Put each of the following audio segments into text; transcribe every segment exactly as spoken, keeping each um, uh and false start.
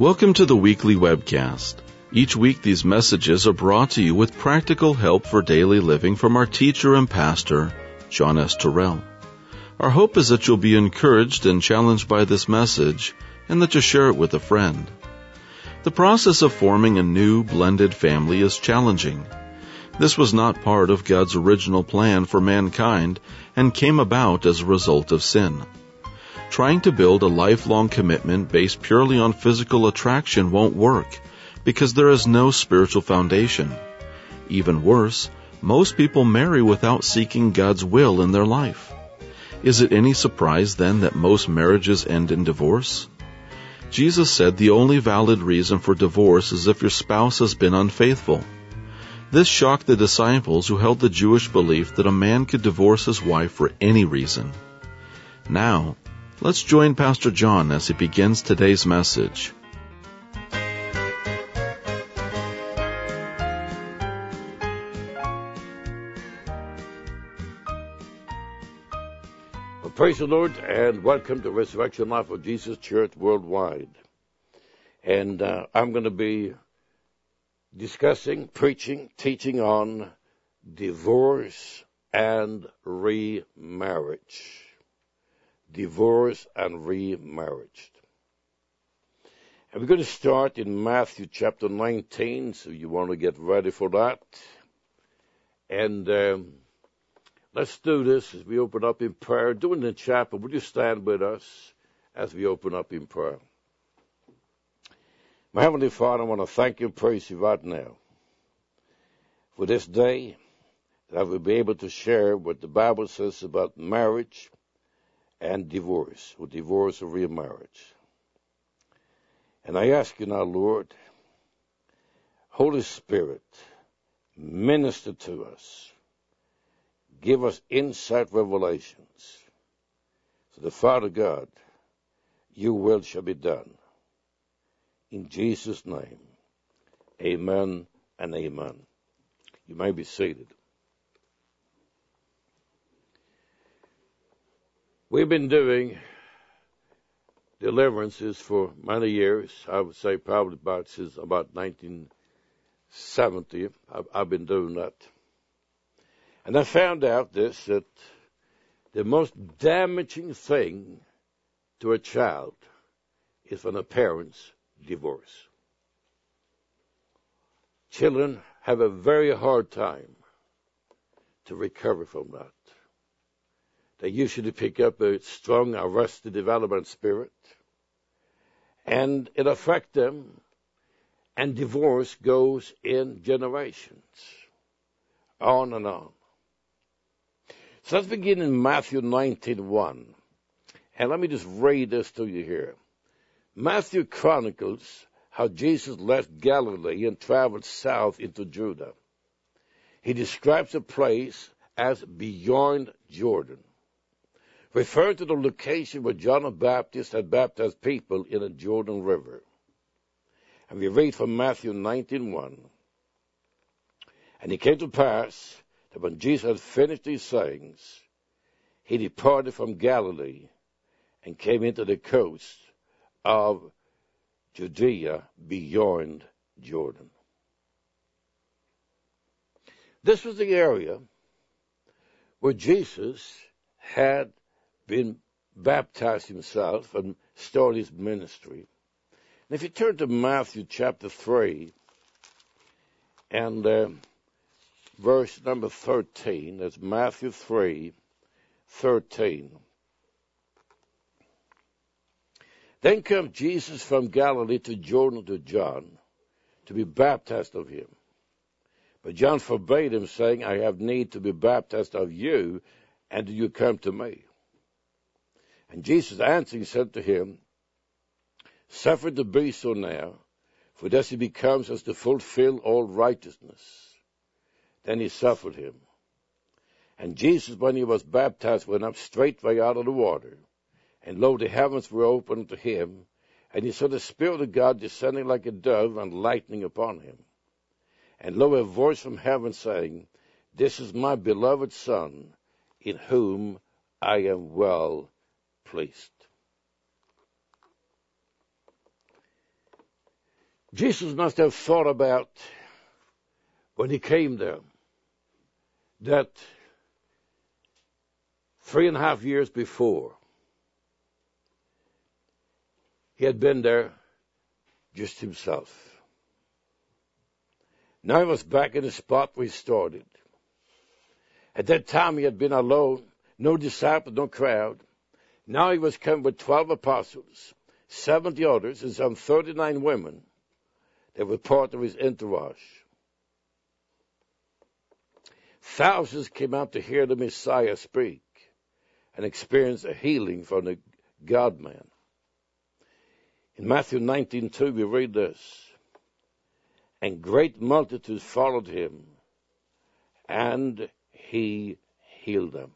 Welcome to the weekly webcast. Each week these messages are brought to you with practical help for daily living from our teacher and pastor, John S. Terrell. Our hope is that you'll be encouraged and challenged by this message and that you'll share it with a friend. The process of forming a new blended family is challenging. This was not part of God's original plan for mankind and came about as a result of sin. Trying to build a lifelong commitment based purely on physical attraction won't work because there is no spiritual foundation. Even worse, most people marry without seeking God's will in their life. Is it any surprise then that most marriages end in divorce? Jesus said the only valid reason for divorce is if your spouse has been unfaithful. This shocked the disciples who held the Jewish belief that a man could divorce his wife for any reason. Now, let's join Pastor John as he begins today's message. Well, praise the Lord and welcome to Resurrection Life of Jesus Church Worldwide. And uh, I'm going to be discussing, preaching, teaching on divorce and remarriage. Divorce and remarriage. And we're going to start in Matthew chapter nineteen, so you want to get ready for that. And um, let's do this as we open up in prayer. Do it in the chapel. Would you stand with us as we open up in prayer? My Heavenly Father, I want to thank you and praise you right now for this day that I will be able to share what the Bible says about marriage and divorce, or divorce or remarriage. And I ask you now, Lord, Holy Spirit, minister to us. Give us insight revelations. So the Father God, your will shall be done. In Jesus' name, amen and amen. You may be seated. We've been doing deliverances for many years. I would say probably about since about nineteen seventy. I've, I've been doing that. And I found out this, that the most damaging thing to a child is when a parent's divorce. Children have a very hard time to recover from that. They usually pick up a strong arrested development spirit, and it affects them, and divorce goes in generations, on and on. So let's begin in Matthew nineteen one, and let me just read this to you here. Matthew chronicles how Jesus left Galilee and traveled south into Judah. He describes a place as beyond Jordan, referring to the location where John the Baptist had baptized people in the Jordan River. And we read from Matthew nineteen one. And it came to pass that when Jesus had finished these sayings, he departed from Galilee and came into the coast of Judea beyond Jordan. This was the area where Jesus had been baptized himself and started his ministry. And if you turn to Matthew chapter three and uh, verse number thirteen, that's Matthew three, thirteen. Then came Jesus from Galilee to Jordan to John to be baptized of him. But John forbade him, saying, I have need to be baptized of you, and do you come to me? And Jesus answering said to him, suffer it to be so now, for thus he becomes as to fulfill all righteousness. Then he suffered him. And Jesus, when he was baptized, went up straightway out of the water. And lo, the heavens were opened to him, and he saw the Spirit of God descending like a dove and lighting upon him. And lo, a voice from heaven saying, this is my beloved Son, in whom I am well pleased. Jesus must have thought about, when he came there, that three and a half years before, he had been there just himself. Now he was back in the spot where he started. At that time he had been alone, no disciple, no crowd. Now he was come with twelve apostles, seventy others, and some thirty-nine women that were part of his entourage. Thousands came out to hear the Messiah speak and experience a healing from the God-man. In Matthew nineteen two, we read this, and great multitudes followed him, and he healed them.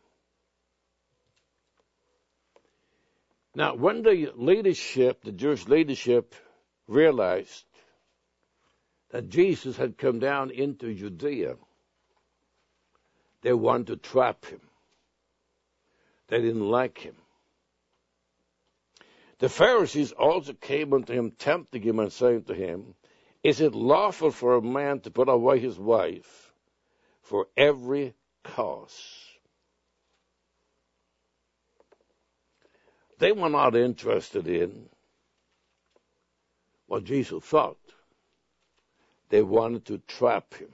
Now, when the leadership, the Jewish leadership, realized that Jesus had come down into Judea, they wanted to trap him. They didn't like him. The Pharisees also came unto him, tempting him and saying to him, is it lawful for a man to put away his wife for every cause? They were not interested in what Jesus thought. They wanted to trap him.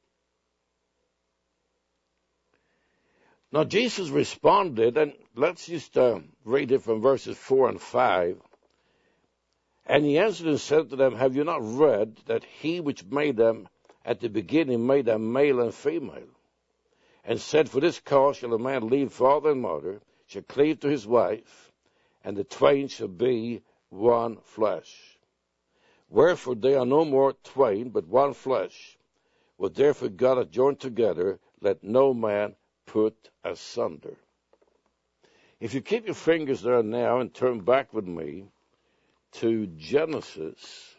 Now Jesus responded, and let's just uh, read it from verses four and five. And he answered and said to them, have you not read that he which made them at the beginning made them male and female? And said, for this cause shall a man leave father and mother, shall cleave to his wife, and the twain shall be one flesh. Wherefore they are no more twain, but one flesh. What therefore God hath joined together, let no man put asunder. If you keep your fingers there now and turn back with me to Genesis,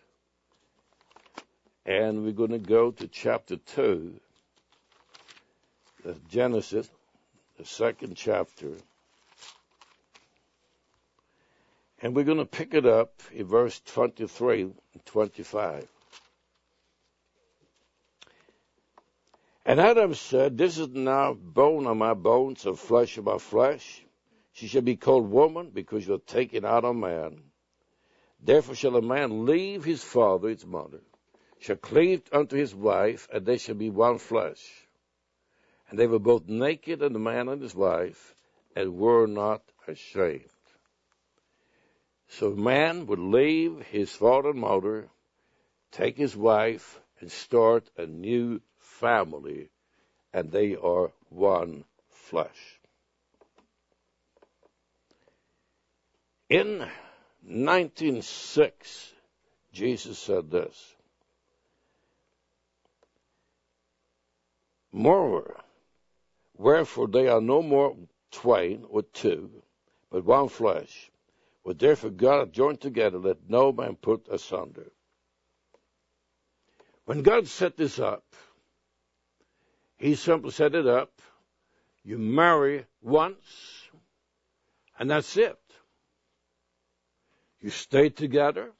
and we're going to go to chapter two. That's Genesis, the second chapter. And we're going to pick it up in verse twenty-three and twenty-five. And Adam said, this is now bone of my bones, and flesh of my flesh. She shall be called woman, because you are taken out of man. Therefore shall a man leave his father, his mother, shall cleave unto his wife, and they shall be one flesh. And they were both naked, and the man and his wife, and were not ashamed. So man would leave his father and mother, take his wife, and start a new family, and they are one flesh. In nineteen oh six, Jesus said this, moreover, wherefore they are no more twain or two, but one flesh. What therefore God hath joined together, let no man put asunder. When God set this up, he simply set it up. You marry once, and that's it. You stay together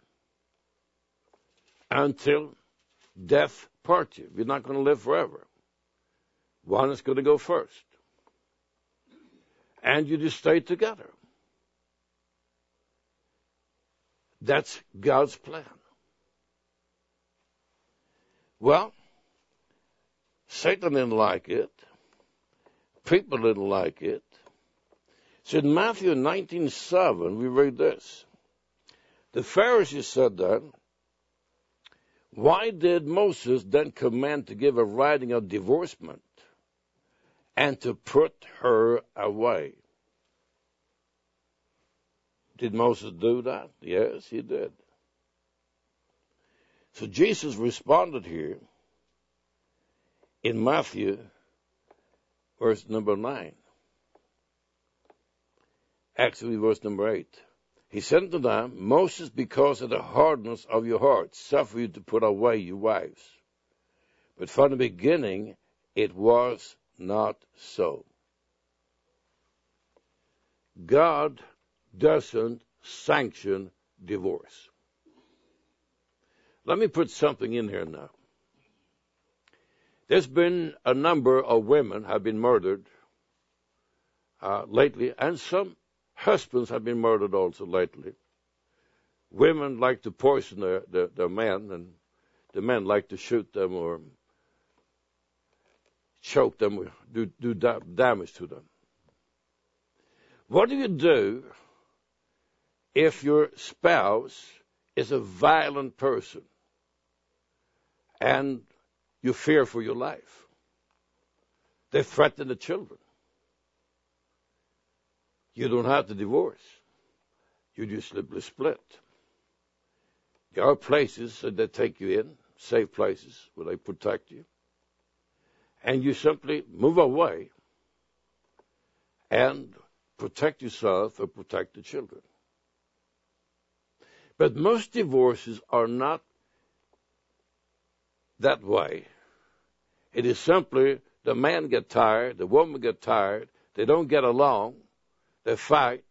until death part you. You're not going to live forever. One is going to go first. And you just stay together. That's God's plan. Well, Satan didn't like it. People didn't like it. So in Matthew nineteen seven, we read this. The Pharisees said that, why did Moses then command to give a writing of divorcement and to put her away? Did Moses do that? Yes, he did. So Jesus responded here in Matthew, verse number nine. Actually, verse number eight. He said to them, Moses, because of the hardness of your hearts, suffer you to put away your wives. But from the beginning, it was not so. God doesn't sanction divorce. Let me put something in here now. There's been a number of women have been murdered uh, lately, and some husbands have been murdered also lately. Women like to poison their, their, their men, and the men like to shoot them or choke them or do, do da- damage to them. What do you do if your spouse is a violent person and you fear for your life? They threaten the children. You don't have to divorce. You just simply split. There are places that they take you in, safe places where they protect you. And you simply move away and protect yourself or protect the children. But most divorces are not that way. It is simply the man get tired, the woman get tired, they don't get along, they fight.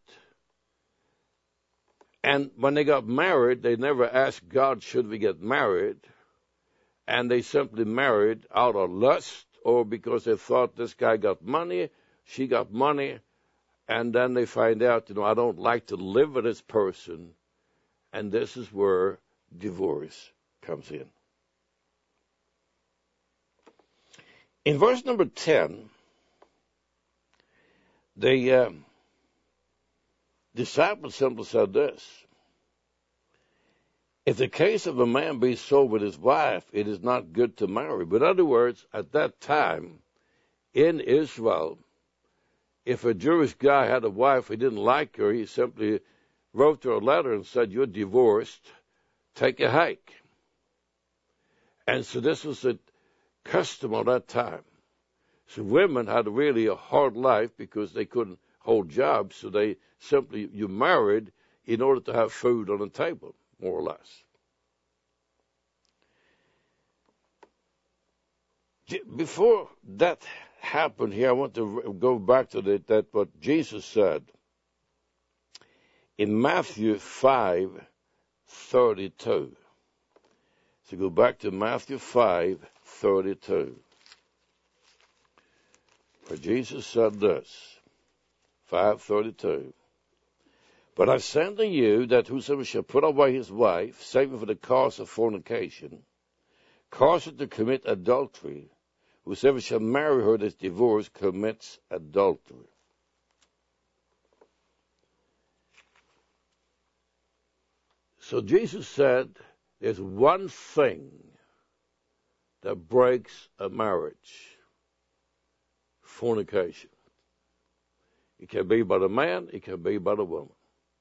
And when they got married, they never asked God, should we get married? And they simply married out of lust or because they thought this guy got money, she got money, and then they find out, you know, I don't like to live with this person, and this is where divorce comes in. In verse number ten, the uh, disciples simply said this: if the case of a man be so with his wife, it is not good to marry. But in other words, at that time in Israel, if a Jewish guy had a wife, he didn't like her, he simply wrote her a letter and said, you're divorced, take a hike. And so this was a custom of that time. So women had really a hard life because they couldn't hold jobs, so they simply, you married in order to have food on the table, more or less. Before that happened here, I want to go back to the, that what Jesus said in Matthew five thirty-two. So go back to Matthew five thirty-two. Where Jesus said this, five thirty-two. But I say unto you that whosoever shall put away his wife, save for the cause of fornication, cause her to commit adultery, whosoever shall marry her that is divorced commits adultery. So Jesus said there's one thing that breaks a marriage: fornication. It can be by the man, it can be by the woman.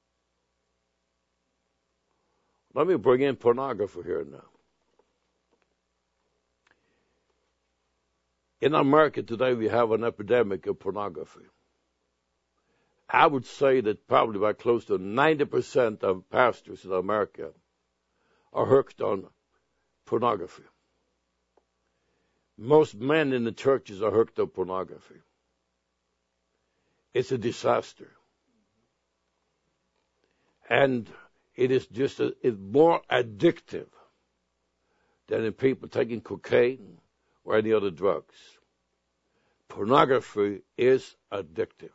Let me bring in pornography here now. In America today, we have an epidemic of pornography. I would say that probably about close to ninety percent of pastors in America are hooked on pornography. Most men in the churches are hooked on pornography. It's a disaster. And it is just a, it's more addictive than in people taking cocaine or any other drugs. Pornography is addictive.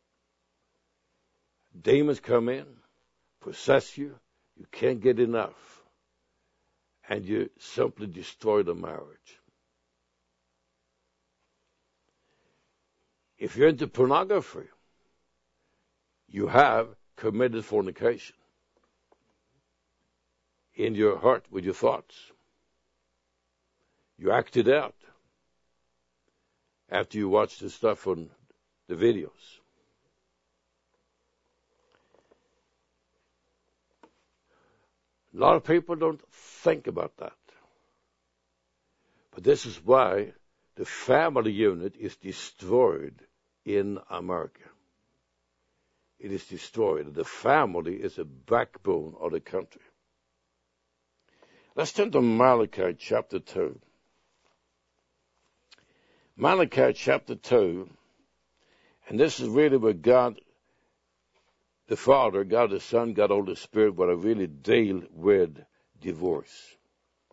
Demons come in, possess you, you can't get enough, and you simply destroy the marriage. If you're into pornography, you have committed fornication in your heart with your thoughts. You act it out after you watch the stuff on the videos. A lot of people don't think about that. But this is why the family unit is destroyed in America. It is destroyed. The family is a backbone of the country. Let's turn to Malachi chapter two. Malachi chapter two, and this is really where God the Father, God the Son, God the Holy Spirit, where I really deal with divorce.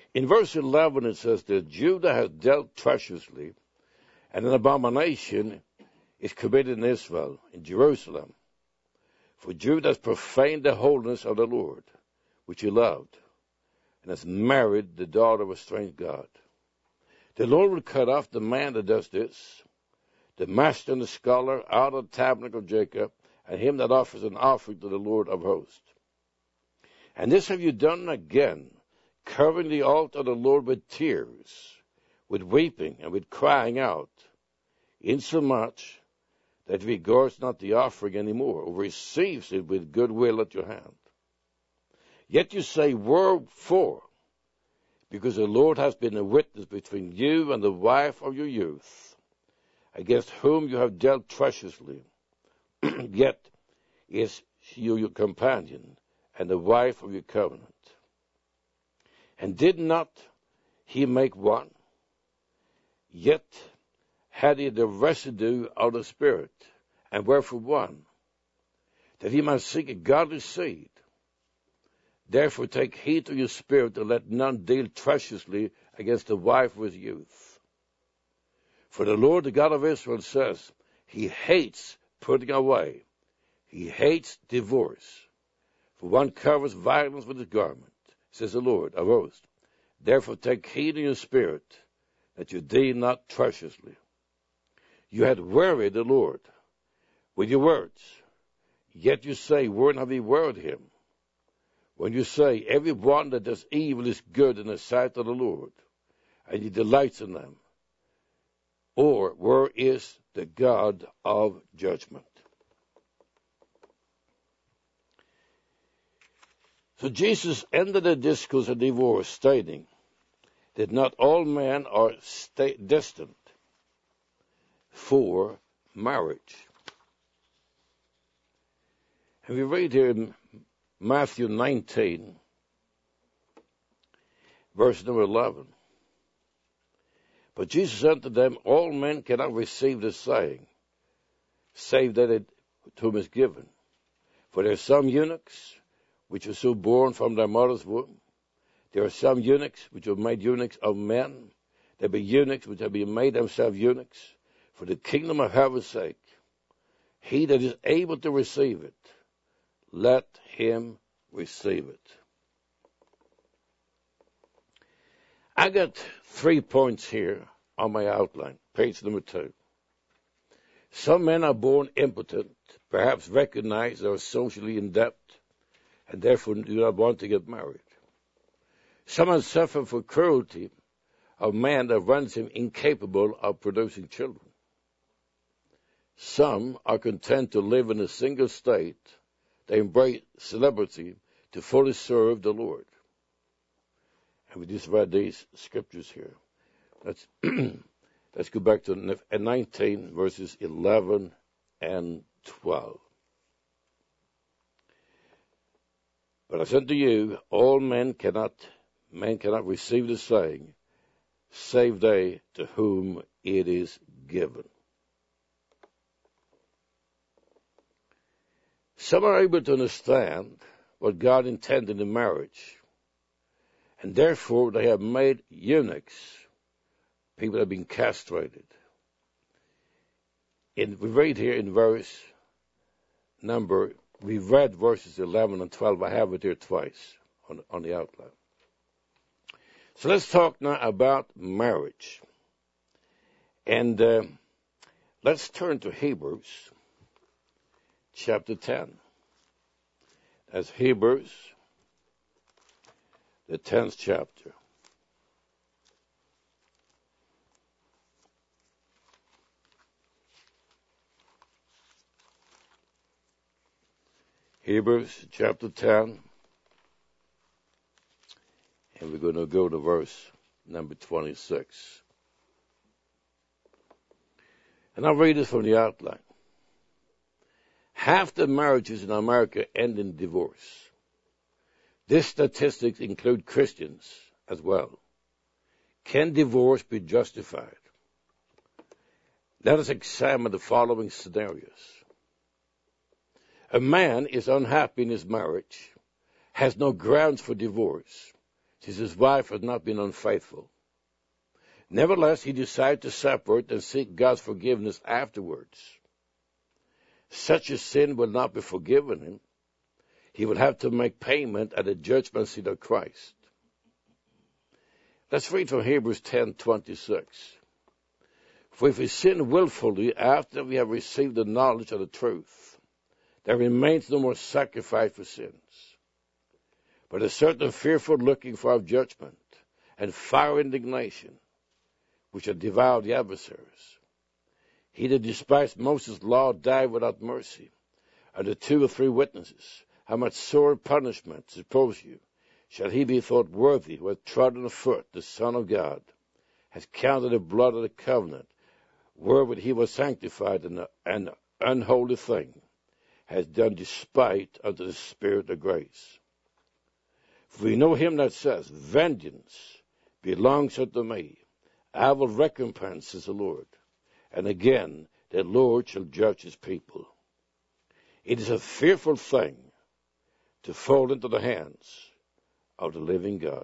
In verse eleven it says that Judah has dealt treacherously, and an abomination is committed in Israel, in Jerusalem. For Judah has profaned the holiness of the Lord, which he loved, and has married the daughter of a strange god. The Lord will cut off the man that does this, the master and the scholar, out of the tabernacle of Jacob, and him that offers an offering to the Lord of hosts. And this have you done again, covering the altar of the Lord with tears, with weeping, and with crying out, insomuch that he regards not the offering any more, or receives it with good will at your hand. Yet you say, wherefore? Because the Lord has been a witness between you and the wife of your youth, against whom you have dealt treacherously. Yet is she your companion, and the wife of your covenant. And did not he make one? Yet had he the residue of the Spirit, and wherefore one? That he might seek a godly seed. Therefore take heed to your spirit, and let none deal treacherously against the wife of his youth. For the Lord, the God of Israel, says, he hates putting away. He hates divorce. For one covers violence with his garment, says the Lord of hosts. Therefore take heed in your spirit, that you deal not treacherously. You had wearied the Lord with your words, yet you say, where have we wearied him? When you say, every one that does evil is good in the sight of the Lord, and he delights in them. Or where is the God of judgment? So Jesus ended the discourse of divorce, stating that not all men are sta- destined for marriage. And we read here in Matthew nineteen, verse number eleven. But Jesus said to them, all men cannot receive the saying, save that it to whom is given. For there are some eunuchs which are so born from their mother's womb. There are some eunuchs which are made eunuchs of men. There be eunuchs which have been made themselves eunuchs for the kingdom of heaven's sake. He that is able to receive it, let him receive it. I got three points here on my outline, page number two. Some men are born impotent, perhaps recognize they are socially in debt, and therefore do not want to get married. Some are suffering for cruelty of man that runs him incapable of producing children. Some are content to live in a single state. They embrace celebrity to fully serve the Lord. And we just read these scriptures here. Let's, let's go back to nineteen, verses eleven and twelve. But I said to you, all men cannot, men cannot receive the saying, save they to whom it is given. Some are able to understand what God intended in marriage, and therefore they have made eunuchs, people that have been castrated. In, we read here in verse number, we read verses eleven and twelve. I have it here twice on, on the outline. So let's talk now about marriage. And uh, let's turn to Hebrews chapter ten. That's Hebrews, the tenth chapter. Hebrews chapter ten, and we're going to go to verse number twenty-six. And I'll read this from the outline. Half the marriages in America end in divorce. These statistics include Christians as well. Can divorce be justified? Let us examine the following scenarios. A man is unhappy in his marriage, has no grounds for divorce, since his wife had not been unfaithful. Nevertheless, he decided to separate and seek God's forgiveness afterwards. Such a sin will not be forgiven him. He will have to make payment at the judgment seat of Christ. Let's read from Hebrews ten twenty-six. For if we sin willfully after we have received the knowledge of the truth, there remains no more sacrifice for sins, but a certain fearful looking for of judgment and fire indignation, which have devoured the adversaries. He that despised Moses' law died without mercy, under two or three witnesses. How much sore punishment, suppose you, shall he be thought worthy who hath trodden foot the Son of God, has counted the blood of the covenant, wherewith he was sanctified in an unholy thing, has done despite unto the Spirit of grace. For we know him that says, vengeance belongs unto me, I will recompense, says the Lord. And again, the Lord shall judge his people. It is a fearful thing to fall into the hands of the living God.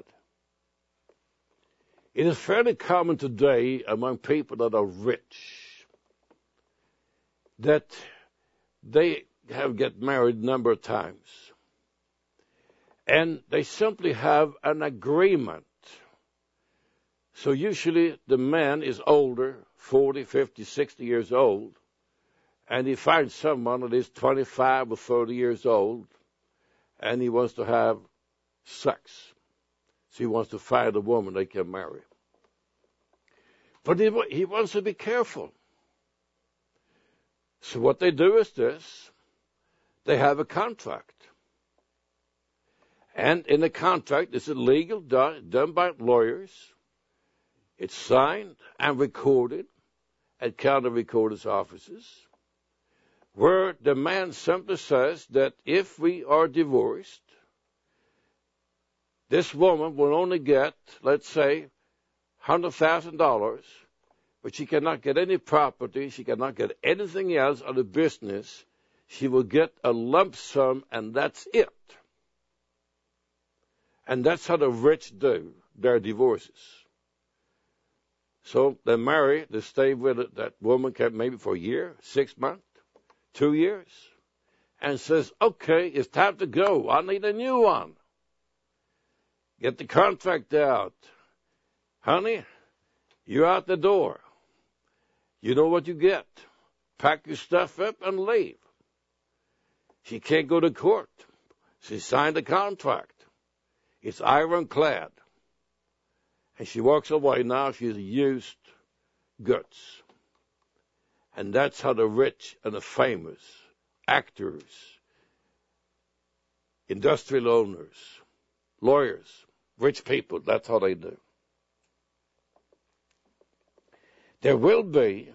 It is fairly common today among people that are rich that they have get married a number of times, and they simply have an agreement. So usually the man is older, forty, fifty, sixty years old, and he finds someone that is twenty-five or thirty years old, and he wants to have sex. So he wants to find a woman they can marry. But he, he wants to be careful. So what they do is this. They have a contract. And in the contract, it's illegal, done, done by lawyers. It's signed and recorded at county recorder's offices, where the man simply says that if we are divorced, this woman will only get, let's say, one hundred thousand dollars, but she cannot get any property, she cannot get anything else on the business. She will get a lump sum, and that's it. And that's how the rich do their divorces. So they marry, they stay with it, that woman can maybe for a year, six months, two years, and says, okay, it's time to go. I need a new one. Get the contract out. Honey, you're out the door. You know what you get. Pack your stuff up and leave. She can't go to court. She signed a contract. It's ironclad. And she walks away now. She's used goods. And that's how the rich and the famous, actors, industrial owners, lawyers, rich people, that's how they do. There will be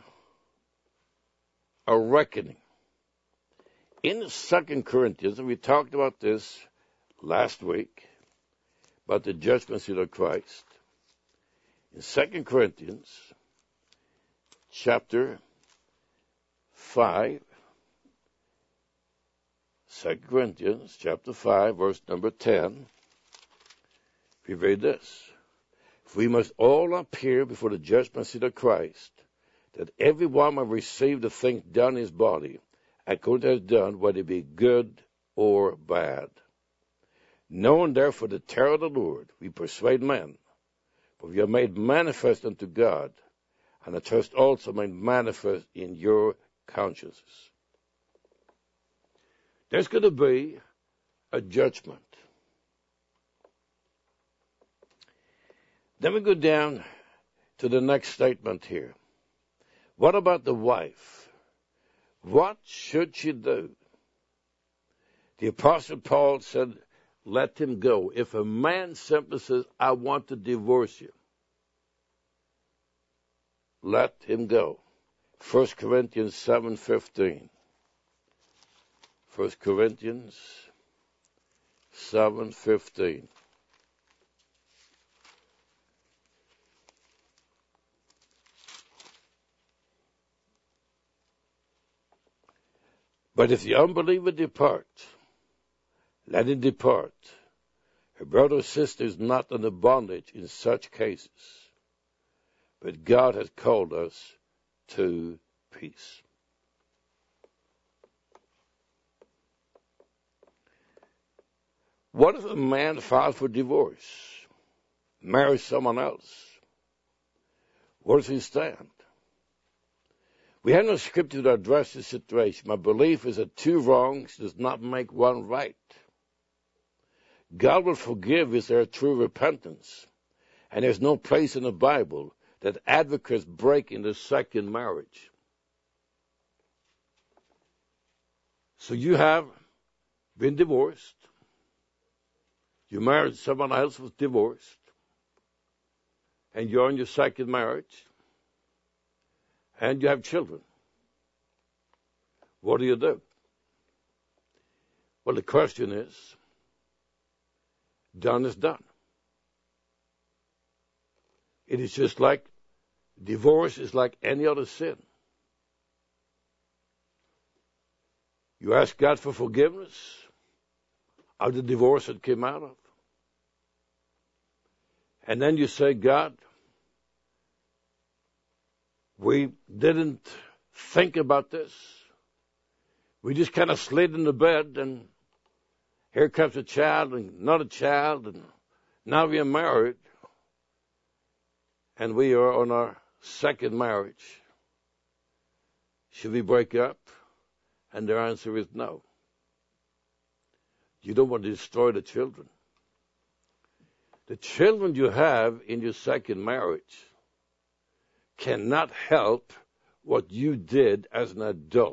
a reckoning. In Second Corinthians, and we talked about this last week, about the judgment seat of Christ. In Second Corinthians, chapter five, Second Corinthians, chapter five, verse number ten, we read this. We must all appear before the judgment seat of Christ, that every one may receive the things done in his body, according to his done, whether it be good or bad. Knowing therefore the terror of the Lord, we persuade men, but we are made manifest unto God, and the trust also made manifest in your consciences. There's going to be a judgment. Then we go down to the next statement here. What about the wife? What should she do? The Apostle Paul said, let him go. If a man simply says, I want to divorce you, let him go. First Corinthians seven fifteen. First Corinthians seven fifteen. But if the unbeliever depart, let him depart. A brother or sister is not under bondage in such cases, but God has called us to peace. What if a man files for divorce, marries someone else? Where does he stand? We have no scripture to address this situation. My belief is that two wrongs does not make one right. God will forgive if there is true repentance, and there's no place in the Bible that advocates break in the second marriage. So you have been divorced. You married someone else who was divorced, and you're in your second marriage, and you have children. What do you do? Well, the question is, done is done. It is just like divorce is like any other sin. You ask God for forgiveness of the divorce that came out of. And then you say, God, we didn't think about this. We just kind of slid in the bed, and here comes a child and another child, and now we are married, and we are on our second marriage. Should we break up? And their answer is no. You don't want to destroy the children. The children you have in your second marriage cannot help what you did as an adult.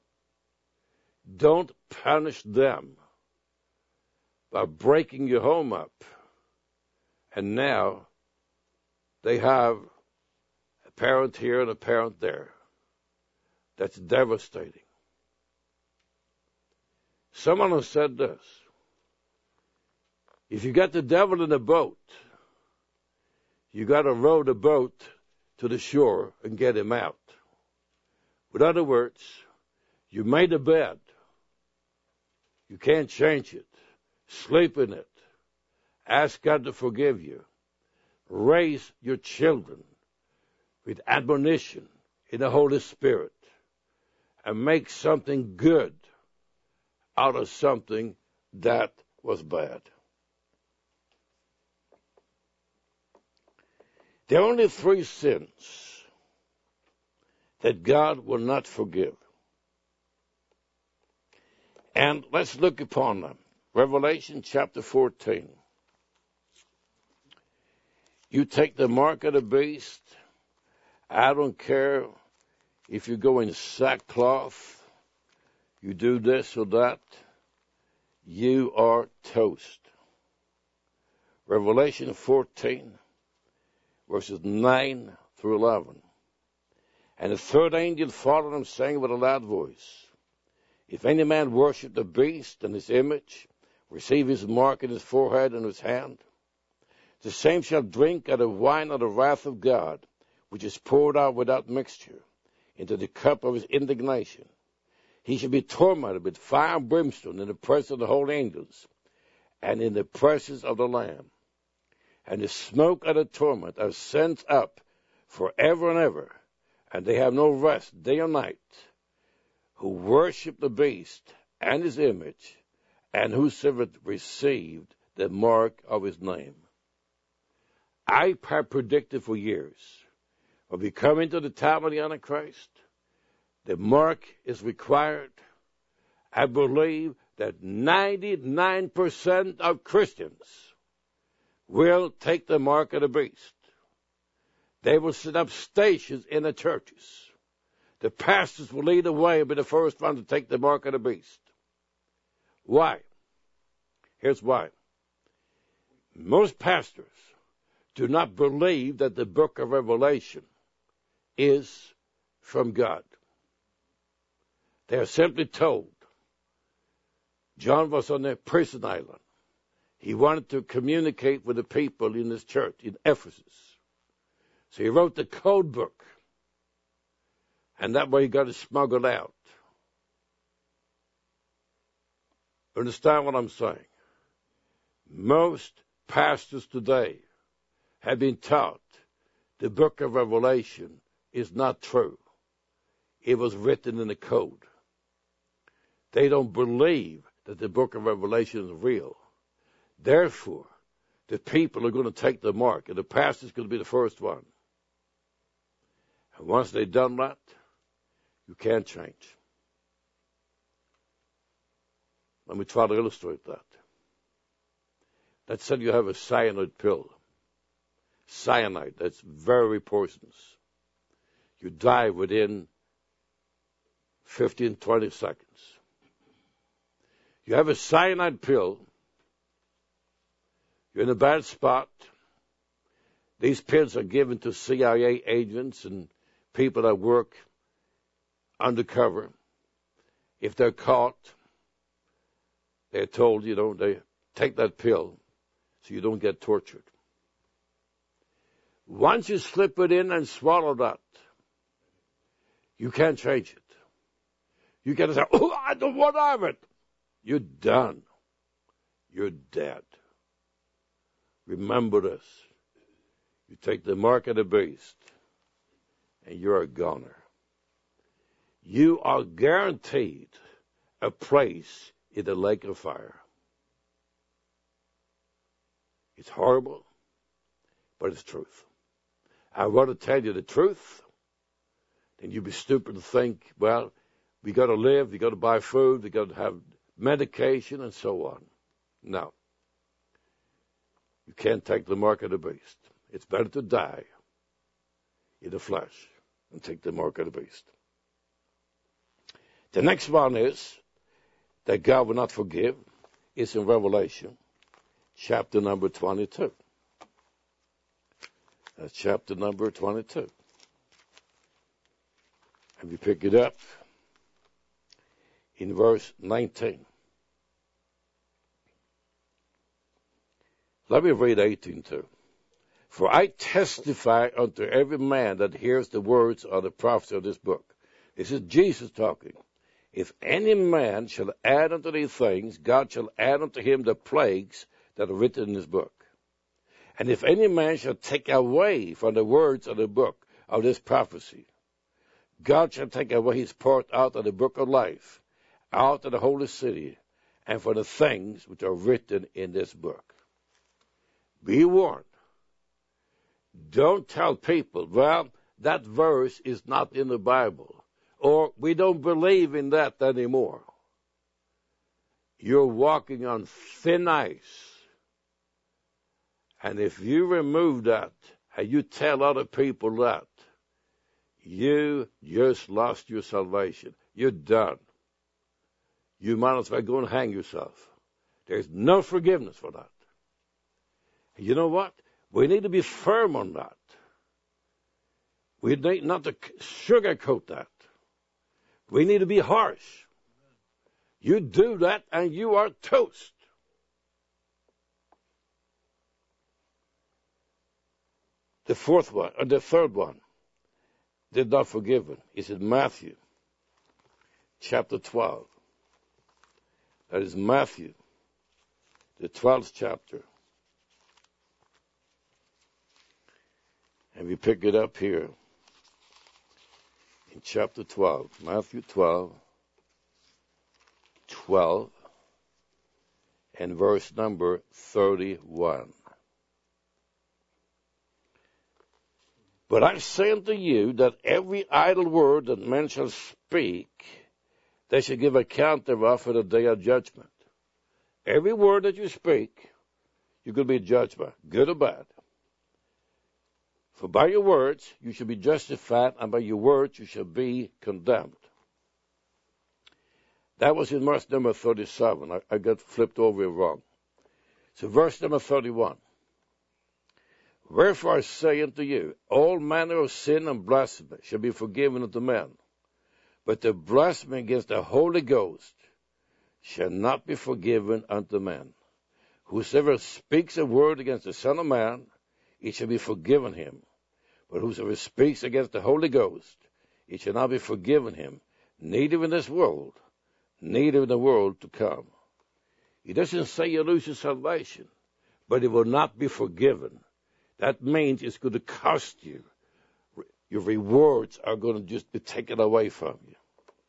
Don't punish them by breaking your home up. And now they have a parent here and a parent there. That's devastating. Someone has said this: if you got the devil in a boat, you got to row the boat to the shore and get him out. In other words, you made a bed. You can't change it. Sleep in it. Ask God to forgive you. Raise your children with admonition in the Holy Spirit, and make something good out of something that was bad. There are only three sins that God will not forgive. And let's look upon them. Revelation chapter fourteen. You take the mark of the beast. I don't care if you go in sackcloth, you do this or that, you are toast. Revelation fourteen, verses nine through eleven. And the third angel followed him, saying with a loud voice, if any man worship the beast and his image, receive his mark in his forehead and his hand, the same shall drink of the wine of the wrath of God, which is poured out without mixture, into the cup of his indignation. He shall be tormented with fire and brimstone in the presence of the holy angels, and in the presence of the Lamb. And the smoke of the torment ascends up forever and ever, and they have no rest day or night, who worship the beast and his image, and whosoever received the mark of his name. I have predicted for years, when we come into the time of the Antichrist, the mark is required. I believe that ninety-nine percent of Christians will take the mark of the beast. They will set up stations in the churches. The pastors will lead the way and be the first one to take the mark of the beast. Why? Here's why. Most pastors do not believe that the book of Revelation is from God. They are simply told. John was on a prison island. He wanted to communicate with the people in his church in Ephesus. So he wrote the code book. And that way he got it smuggled out. Understand what I'm saying? Most pastors today have been taught the book of Revelation is not true. It was written in the code. They don't believe that the book of Revelation is real. Therefore, the people are going to take the mark, and the pastor's going to be the first one. And once they've done that, you can't change. Let me try to illustrate that. Let's say you have a cyanide pill. Cyanide, that's very poisonous. You die within fifteen, twenty seconds. You have a cyanide pill. You're in a bad spot. These pills are given to C I A agents and people that work undercover. If they're caught, they're told, you know, they take that pill so you don't get tortured. Once you slip it in and swallow that, you can't change it. You can't say, oh, I don't want to have it. You're done. You're dead. Remember this. You take the mark of the beast, and you're a goner. You are guaranteed a place in the lake of fire. It's horrible, but it's truth. I want to tell you the truth, then you'd be stupid to think, well, we got to live, we got to buy food, we got to have medication, and so on. No. You can't take the mark of the beast. It's better to die in the flesh than take the mark of the beast. The next one is that God will not forgive. It's in Revelation, chapter number twenty-two. That's chapter number twenty-two. And we pick it up in verse nineteen. Let me read eighteen too. For I testify unto every man that hears the words of the prophecy of this book. This is Jesus talking. If any man shall add unto these things, God shall add unto him the plagues that are written in this book. And if any man shall take away from the words of the book of this prophecy, God shall take away his part out of the book of life, out of the holy city, and for the things which are written in this book. Be warned. Don't tell people, well, that verse is not in the Bible, or we don't believe in that anymore. You're walking on thin ice. And if you remove that, and you tell other people that, you just lost your salvation. You're done. You might as well go and hang yourself. There's no forgiveness for that. You know what? We need to be firm on that. We need not to sugarcoat that. We need to be harsh. You do that and you are toast. The fourth one, or the third one, did not forgiven, is in Matthew, chapter twelve. That is Matthew, the twelfth chapter. And we pick it up here in chapter twelve, Matthew twelve, twelve, and verse number thirty-one. But I say unto you that every idle word that men shall speak, they shall give account thereof for the day of judgment. Every word that you speak, you're going to be judged by, good or bad. For by your words you shall be justified, and by your words you shall be condemned. That was in verse number thirty-seven. I, I got flipped over it wrong. So verse number thirty-one. Wherefore I say unto you, all manner of sin and blasphemy shall be forgiven unto men, but the blasphemy against the Holy Ghost shall not be forgiven unto men. Whosoever speaks a word against the Son of Man, it shall be forgiven him. But whosoever speaks against the Holy Ghost, it shall not be forgiven him, neither in this world, neither in the world to come. He doesn't say you lose your salvation. but it will not be forgiven. That means it's going to cost you. Your rewards are going to just be taken away from you.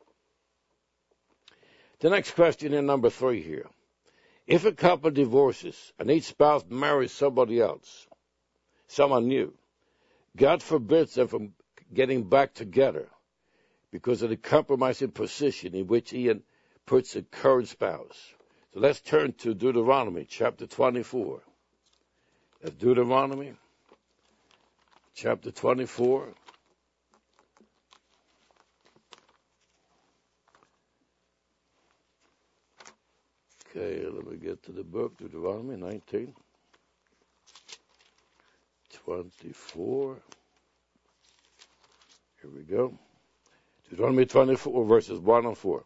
The next question in number three here. If a couple divorces and each spouse marries somebody else, someone new, God forbids them from getting back together because of the compromising position in which he puts the current spouse. So let's turn to Deuteronomy chapter twenty-four. That's Deuteronomy chapter twenty-four. Okay, let me get to the book, Deuteronomy nineteen, twenty-four. Here we go. Deuteronomy twenty-four, verses one and four.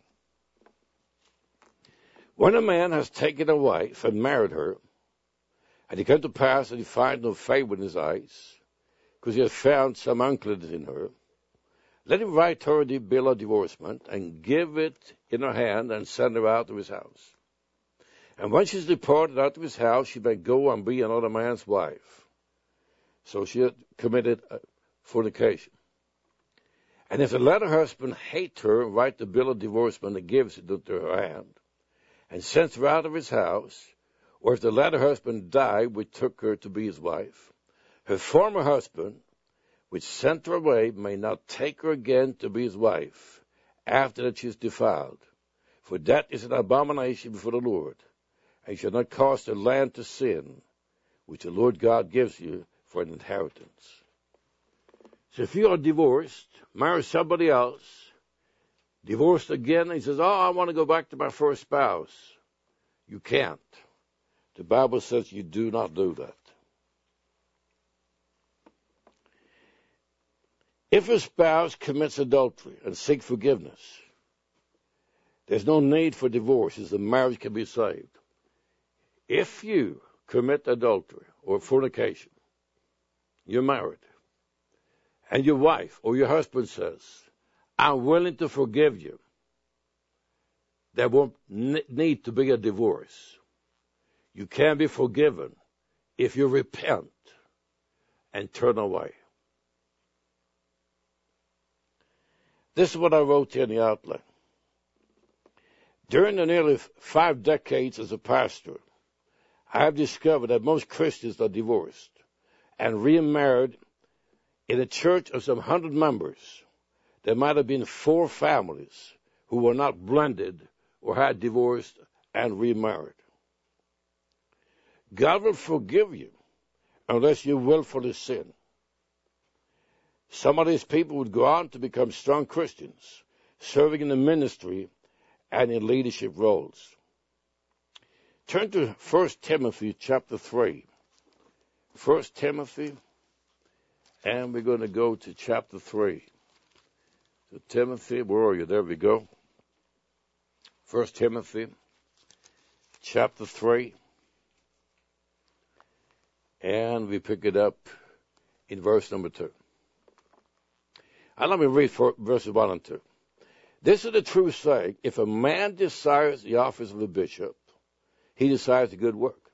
When a man has taken a wife and married her, and it come to pass that he find no favor in his eyes, because he has found some uncleanness in her, let him write her the bill of divorcement and give it in her hand and send her out of his house. And when she is departed out of his house, she may go and be another man's wife. So she had committed fornication. And if the latter husband hate her, write the bill of divorcement and gives it into her hand, and sends her out of his house, or if the latter husband die, which took her to be his wife, her former husband, which sent her away, may not take her again to be his wife, after that she is defiled. For that is an abomination before the Lord. And you shall not cause the land to sin, which the Lord God gives you for an inheritance. So if you are divorced, marry somebody else, divorced again, and he says, oh, I want to go back to my first spouse. You can't. The Bible says you do not do that. If a spouse commits adultery and seeks forgiveness, there's no need for divorce, as the marriage can be saved. If you commit adultery or fornication, you're married, and your wife or your husband says, I'm willing to forgive you, there won't need to be a divorce. You can be forgiven if you repent and turn away. This is what I wrote here in the outline. During the nearly five decades as a pastor, I have discovered that most Christians are divorced and remarried. In a church of some hundred members, there might have been four families who were not blended or had divorced and remarried. God will forgive you unless you willfully sin. Some of these people would go on to become strong Christians, serving in the ministry and in leadership roles. Turn to First Timothy chapter three. First Timothy, and we're going to go to chapter three. So Timothy, where are you? There we go. First Timothy chapter three. And we pick it up in verse number two. And let me read for verses one and two. This is the true saying, if a man desires the office of a bishop, he desires a good work.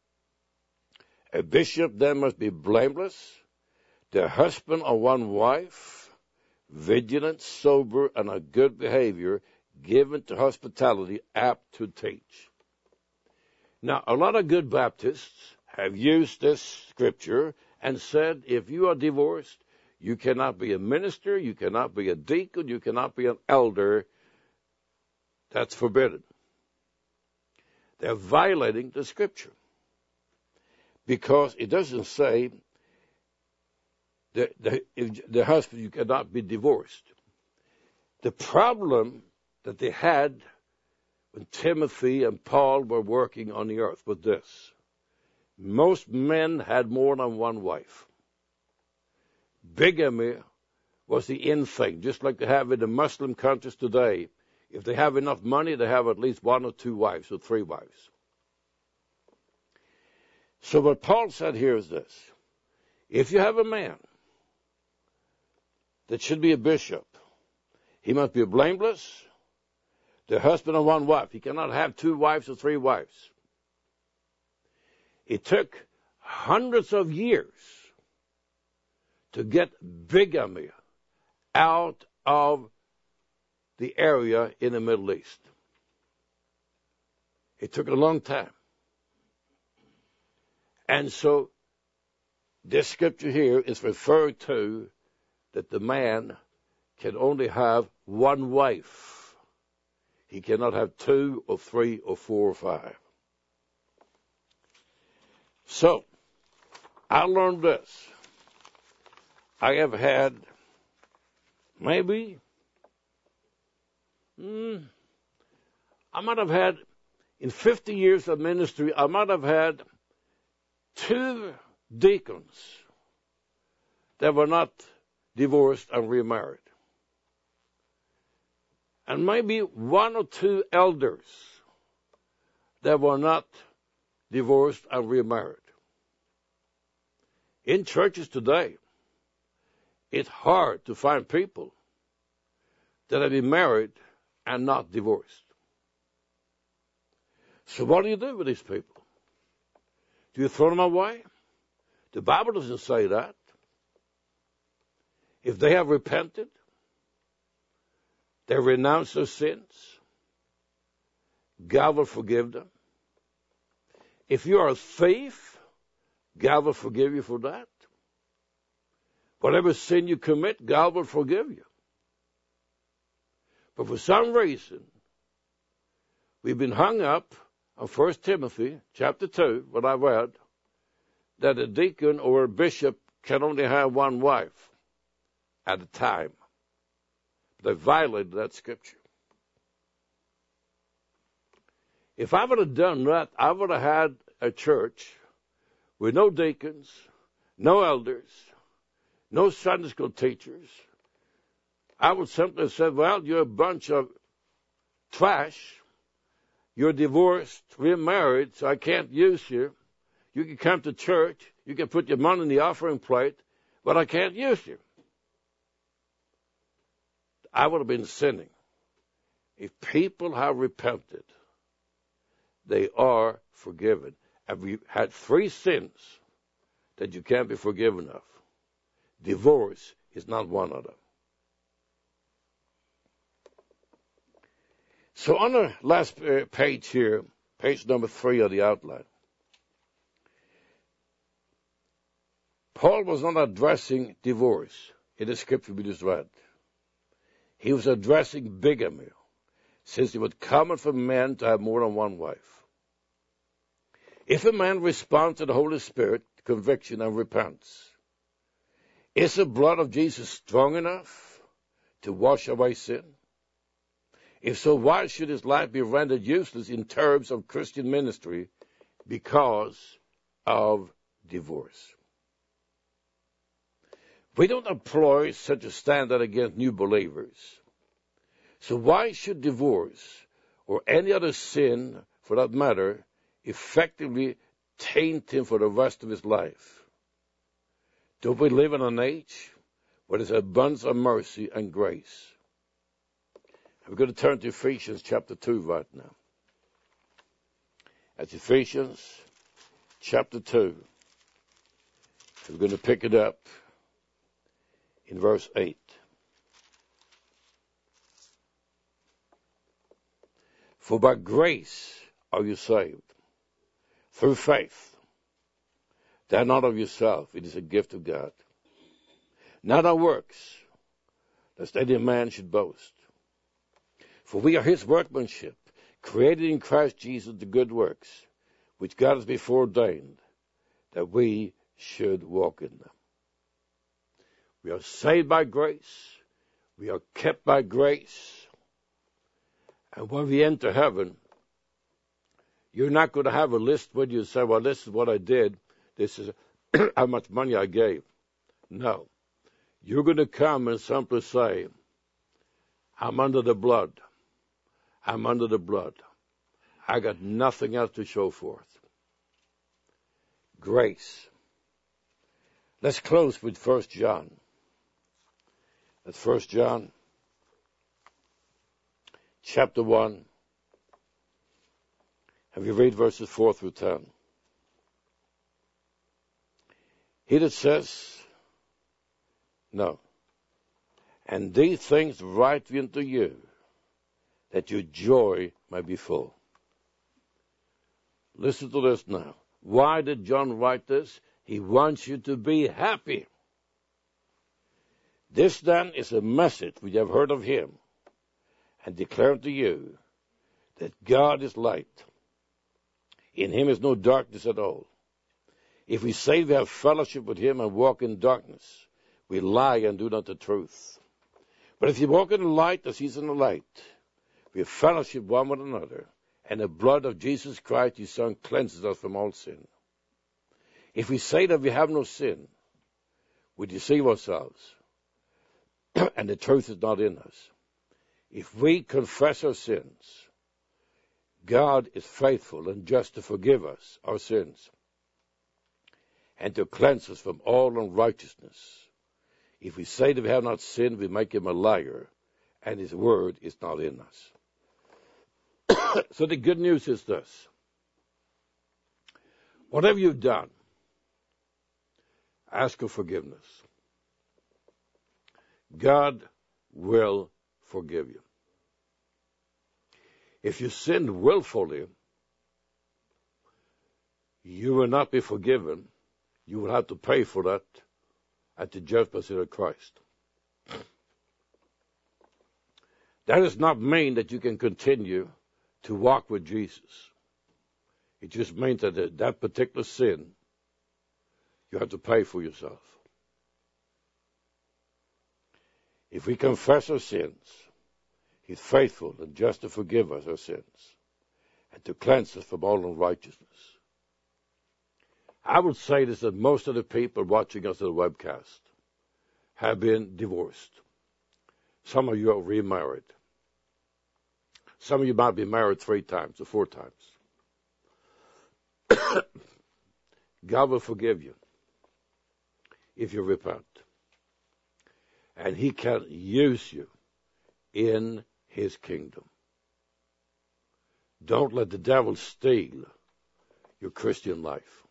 A bishop then must be blameless, the husband of one wife, vigilant, sober, and of good behavior, given to hospitality, apt to teach. Now, a lot of good Baptists have used this scripture and said, if you are divorced, you cannot be a minister, you cannot be a deacon, you cannot be an elder. That's forbidden. They're violating the scripture because it doesn't say that the, the husband, you cannot be divorced. The problem that they had when Timothy and Paul were working on the earth was this. Most men had more than one wife. Bigamy was the in thing, just like they have in the Muslim countries today. If they have enough money, they have at least one or two wives or three wives. So what Paul said here is this. If you have a man that should be a bishop, he must be blameless, the husband of one wife. He cannot have two wives or three wives. It took hundreds of years to get bigamy out of the area in the Middle East. It took a long time. And so this scripture here is referring to that the man can only have one wife. He cannot have two or three or four or five. So, I learned this. I have had maybe, hmm, I might have had, in fifty years of ministry, I might have had two deacons that were not divorced and remarried. And maybe one or two elders that were not divorced and remarried. In churches today, it's hard to find people that have been married and not divorced. So what do you do with these people? Do you throw them away? The Bible doesn't say that. If they have repented, they renounce their sins, God will forgive them. If you are a thief, God will forgive you for that. Whatever sin you commit, God will forgive you. But for some reason, we've been hung up on First Timothy chapter two, what I read, that a deacon or a bishop can only have one wife at a time. They violated that scripture. If I would have done that, I would have had a church with no deacons, no elders, no Sunday school teachers. I would simply have said, well, you're a bunch of trash. You're divorced, remarried, so I can't use you. You can come to church. You can put your money in the offering plate, but I can't use you. I would have been sinning. If people have repented, they are forgiven. Have you had three sins that you can't be forgiven of? Divorce is not one of them. So on the last page here, page number three of the outline, Paul was not addressing divorce in the scripture we just read. He was addressing bigamy, since it was common for men to have more than one wife. If a man responds to the Holy Spirit, conviction, and repents, is the blood of Jesus strong enough to wash away sin? If so, why should his life be rendered useless in terms of Christian ministry because of divorce? We don't employ such a standard against new believers. So why should divorce, or any other sin for that matter, effectively taint him for the rest of his life? Don't we live in an age where there's abundance of mercy and grace? We're going to turn to Ephesians chapter two right now. That's Ephesians chapter two. We're going to pick it up in verse eight. For by grace are you saved, through faith. That not of yourself, it is a gift of God. Not of works, lest any man should boast. For we are his workmanship, created in Christ Jesus to good works, which God has before ordained, that we should walk in them. We are saved by grace. We are kept by grace. And when we enter heaven, you're not going to have a list where you say, well, this is what I did. This is how much money I gave. No. You're going to come and simply say, I'm under the blood. I'm under the blood. I got nothing else to show forth. Grace. Let's close with First John. That's First John chapter one. Have you read verses four through ten? He that says, no. And these things write we unto you, that your joy may be full. Listen to this now. Why did John write this? He wants you to be happy. This then is a message we have heard of him and declare to you that God is light. In him is no darkness at all. If we say we have fellowship with him and walk in darkness, we lie and do not the truth. But if you walk in the light as he's in the light, we have fellowship one with another, and the blood of Jesus Christ, his Son, cleanses us from all sin. If we say that we have no sin, we deceive ourselves, and the truth is not in us. If we confess our sins, God is faithful and just to forgive us our sins and to cleanse us from all unrighteousness. If we say that we have not sinned, we make him a liar, and his word is not in us. So the good news is this. Whatever you've done, ask for forgiveness. God will forgive you. If you sinned willfully, you will not be forgiven. You will have to pay for that at the judgment seat of Christ. That does not mean that you can continue to walk with Jesus. It just means that that particular sin, you have to pay for yourself. If we confess our sins, he's faithful and just to forgive us our sins and to cleanse us from all unrighteousness. I would say this, that most of the people watching us on the webcast have been divorced. Some of you are remarried. Some of you might be married three times or four times. God will forgive you if you repent. And he can use you in his kingdom. Don't let the devil steal your Christian life.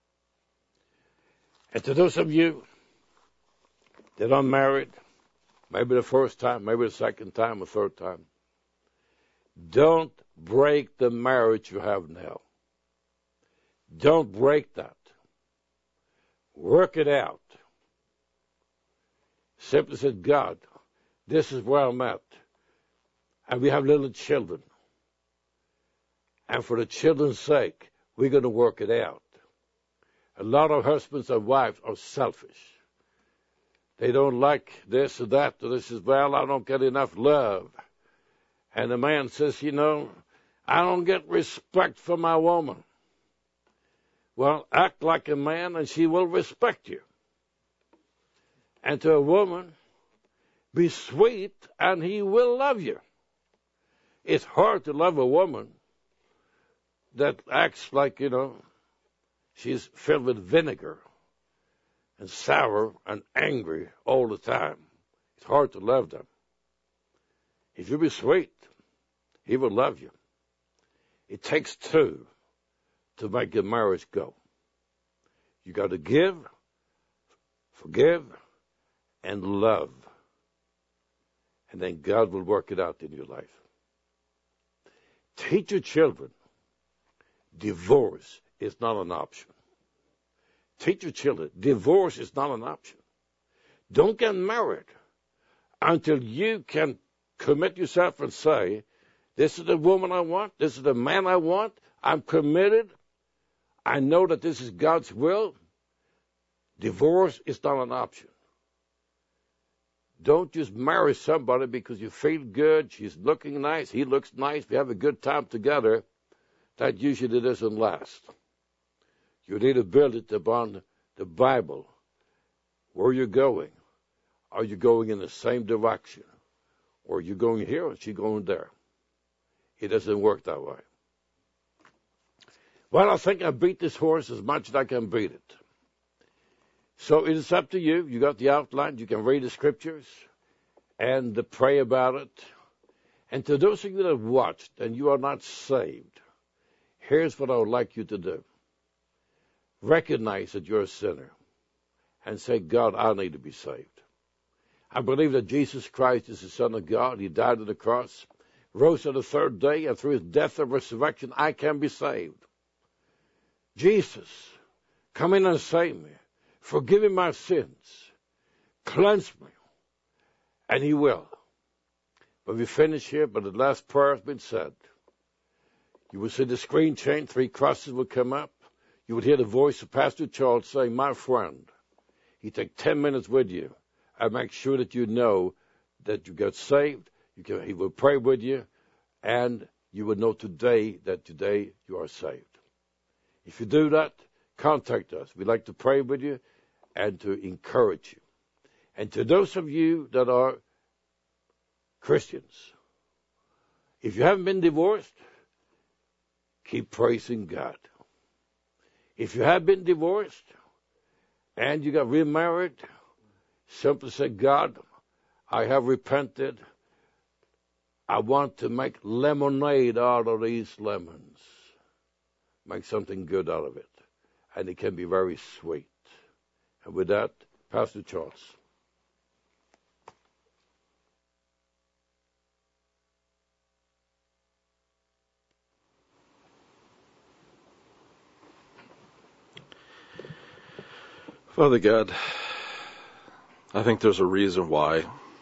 And to those of you that are married, maybe the first time, maybe the second time, or third time, don't break the marriage you have now. Don't break that. Work it out. Simply said, God, this is where I'm at. And we have little children. And for the children's sake, we're going to work it out. A lot of husbands and wives are selfish. They don't like this or that, or this is, well, I don't get enough love. And the man says, you know, I don't get respect from my woman. Well, act like a man and she will respect you. And to a woman, be sweet and he will love you. It's hard to love a woman that acts like, you know, she's filled with vinegar and sour and angry all the time. It's hard to love them. If you be sweet, he will love you. It takes two to make a marriage go. You got to give, forgive, and love. And then God will work it out in your life. Teach your children divorce is not an option. Teach your children divorce is not an option. Don't get married until you can commit yourself and say, this is the woman I want, this is the man I want, I'm committed, I know that this is God's will. Divorce is not an option. Don't just marry somebody because you feel good, she's looking nice, he looks nice, we have a good time together. That usually doesn't last. You need to build it upon the Bible. Where you're going. Are you going in the same direction? Or are you going here or is she going there? It doesn't work that way. Well, I think I beat this horse as much as I can beat it. So it is up to you. You got the outline. You can read the scriptures and pray about it. And to those of you that have watched and you are not saved, here's what I would like you to do. Recognize that you're a sinner. and say, God, I need to be saved. I believe that Jesus Christ is the Son of God. He died on the cross, rose on the third day, and through his death and resurrection, I can be saved. Jesus, come in and save me. Forgive me my sins. Cleanse me. And he will. But we finish here, but the last prayer has been said. You will see the screen change, three crosses will come up. You will hear the voice of Pastor Charles saying, my friend, he take ten minutes with you and make sure that you know that you got saved. You can, he will pray with you, and you will know today that today you are saved. If you do that, contact us. We'd like to pray with you and to encourage you. And to those of you that are Christians, if you haven't been divorced, keep praising God. If you have been divorced and you got remarried, simply say, God, I have repented. I want to make lemonade out of these lemons. Make something good out of it. And it can be very sweet. And with that, Pastor Charles. Father God, I think there's a reason why